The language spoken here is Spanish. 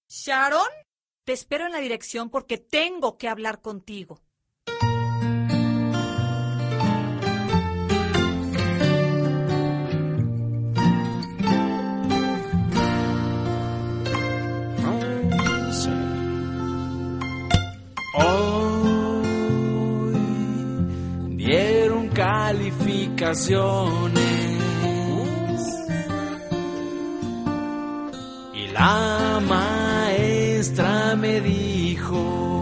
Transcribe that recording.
Sharon, te espero en la dirección porque tengo que hablar contigo. Hoy dieron calificaciones y la maestra me dijo: